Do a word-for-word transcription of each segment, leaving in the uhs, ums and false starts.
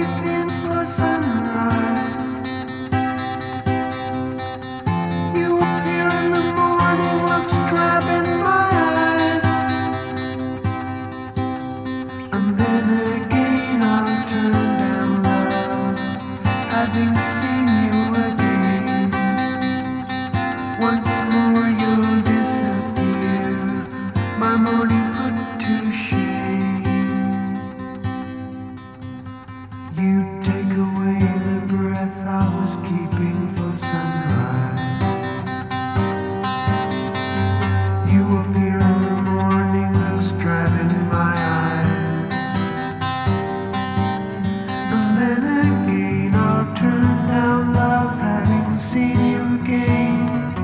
keeping for sunrise. You appear in the morning, looks drab in my eyes. And then again I'll turn down love, having seen you again. Once more you'll disappear, my morning put to shame. You take away the breath I was keeping for sunrise. You appear in the morning, looks drab in my eyes. And then again I'll turn down love, having seen you again.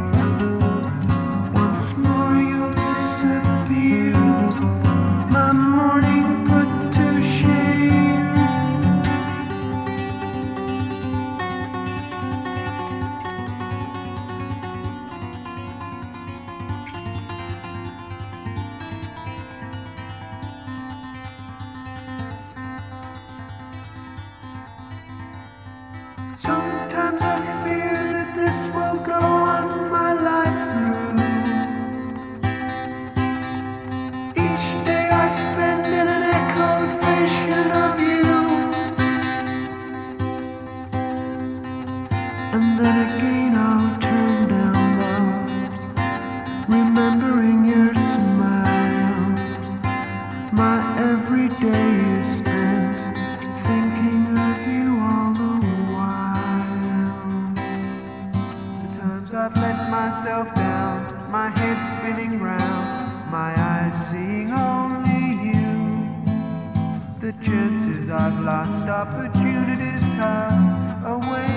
Once more you'll disappear, my morning put to shame. Sometimes I fear that this will go on my life through. Each day I spend in an echoed vision of you. And then again I'll turn down love, remembering your smile. My every day is spent thinking of you all the while. The times I've let myself down, my head spinning round, my eyes seeing only you. The chances I've lost, opportunities tossed away